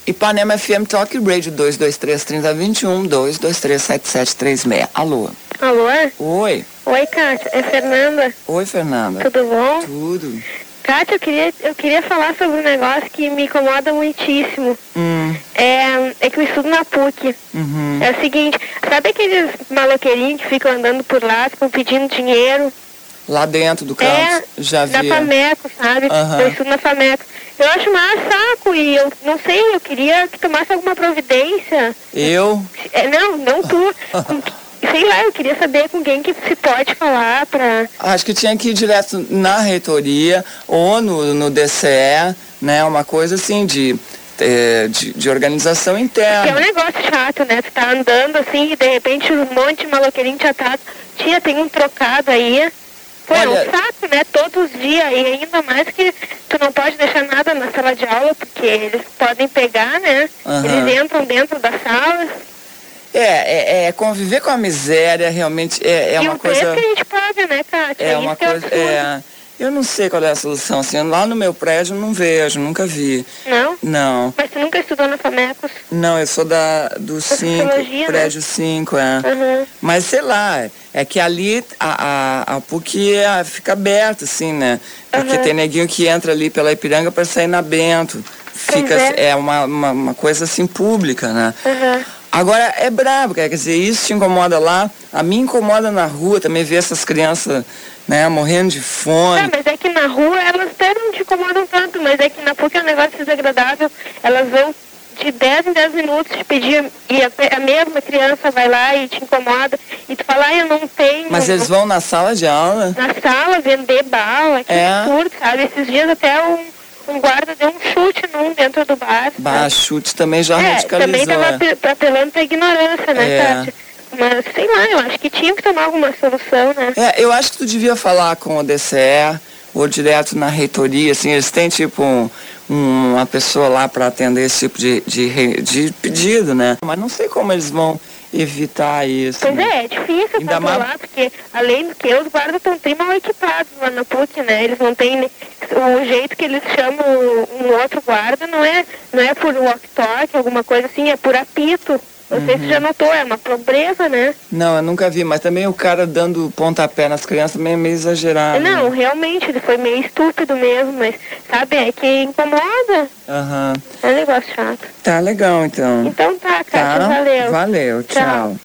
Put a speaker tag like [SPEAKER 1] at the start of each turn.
[SPEAKER 1] Ipanema FM Talk Radio 223-3021, 223-7736. Alô?
[SPEAKER 2] Alô?
[SPEAKER 1] Oi.
[SPEAKER 2] Oi, Kátia. É Fernanda?
[SPEAKER 1] Oi, Fernanda.
[SPEAKER 2] Tudo bom?
[SPEAKER 1] Tudo.
[SPEAKER 2] Kátia, eu queria falar sobre um negócio que me incomoda muitíssimo. É que eu estudo na PUC. É o seguinte, sabe aqueles maloqueirinhos que ficam andando por lá, ficam pedindo dinheiro?
[SPEAKER 1] Lá dentro do campus, já vi.
[SPEAKER 2] Na FAMECO, sabe? Eu estudo na FAMECO. Eu acho mais saco e eu não sei, eu queria que tomasse alguma providência.
[SPEAKER 1] Eu?
[SPEAKER 2] Não tu. Sei lá, eu queria saber com quem que se pode falar pra...
[SPEAKER 1] Acho que tinha que ir direto na reitoria ou no DCE, né? Uma coisa assim de organização interna.
[SPEAKER 2] Que é um negócio chato, né? Tu tá andando assim e de repente um monte de maloqueirinho te ataca. Tem um trocado aí. Pô, é um saco, né? Todos os dias. E ainda mais que tu não pode deixar nada na sala de aula, porque eles podem pegar, né? Eles entram dentro das salas.
[SPEAKER 1] Conviver com a miséria realmente é uma coisa...
[SPEAKER 2] E o preço que a gente paga, né, Kátia?
[SPEAKER 1] É uma coisa... Eu não sei qual é a solução, assim, lá no meu prédio não vejo, nunca vi.
[SPEAKER 2] Não?
[SPEAKER 1] Não.
[SPEAKER 2] Mas você nunca estudou na FAMECOS?
[SPEAKER 1] Não, eu sou do 5, prédio 5, Mas sei lá, é que ali a PUC fica aberta, assim, né? Porque tem neguinho que entra ali pela Ipiranga para sair na Bento. É uma coisa assim pública, né? Agora é brabo, quer dizer, isso te incomoda lá, a mim incomoda na rua também ver essas crianças, né, morrendo de fome.
[SPEAKER 2] Mas é que na rua elas até não te incomodam tanto, mas é que na PUC é um negócio desagradável, elas vão de 10 em 10 minutos te pedir, e a mesma criança vai lá e te incomoda, e tu fala, eu não tenho...
[SPEAKER 1] Mas eles vão na sala de aula?
[SPEAKER 2] Na sala, vender bala, que absurdo, sabe? Esses dias até um guarda deu um chute dentro do bar.
[SPEAKER 1] Chute também já radicalizou.
[SPEAKER 2] Também estava apelando pra ignorância, né, Kátia? Mas, sei lá, eu acho que tinha que tomar alguma solução, né?
[SPEAKER 1] Eu acho que tu devia falar com o DCE ou direto na reitoria, assim, eles têm tipo uma pessoa lá para atender esse tipo de pedido, né? Mas não sei como eles vão evitar isso.
[SPEAKER 2] Pois é difícil controlar, porque além do que os guardas estão bem mal equipados lá na PUC, né? Eles não têm o jeito que eles chamam um outro guarda, não é por walkie-talkie, alguma coisa assim, é por apito. Não sei se já notou, é uma pobreza, né?
[SPEAKER 1] Não, eu nunca vi, mas também o cara dando pontapé nas crianças também é meio exagerado.
[SPEAKER 2] Não, realmente, ele foi meio estúpido mesmo, mas, sabe, é que incomoda. É um negócio chato.
[SPEAKER 1] Tá legal, então.
[SPEAKER 2] Então tá, Kátia, valeu.
[SPEAKER 1] Valeu, tchau.